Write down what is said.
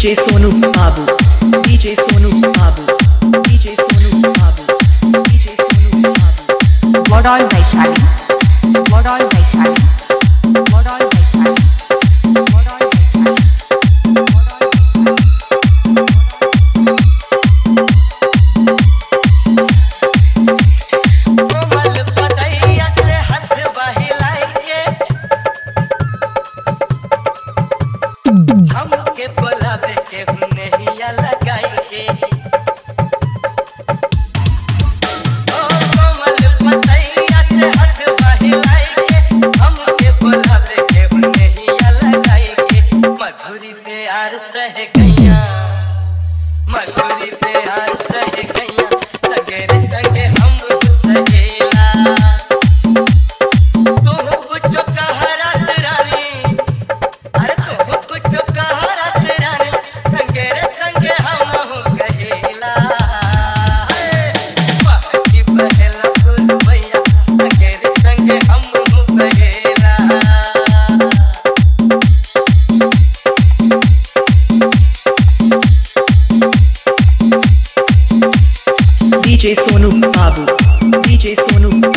DJ Sonu Babu, DJ Sonu Babu, DJ Sonu Babu, DJ Sonu Babu. Modal Vaishali, Modal Vaishali, Modal Vaishali, Modal Vaishali, Modal कोमल पतैया से हाथ बहिलाइए हमके बोलावे के नहिया लगाइए ओ कोमल पतैया से हाथ बहिलाइए हमके बोलावे के नहिया लगाइए मधुरी प्यार सह गैया मधुरी प्यार सह गैया सगेरे संगे हम सजेला तू कुछ कहरा रानी अरे तू कुछ कहरा रानी संगेरे संगे हम हो कहेला बाकी बहेला फूल भैया संगेरे संगे हम हो कहेला DJ Sonu Babu, DJ Sonu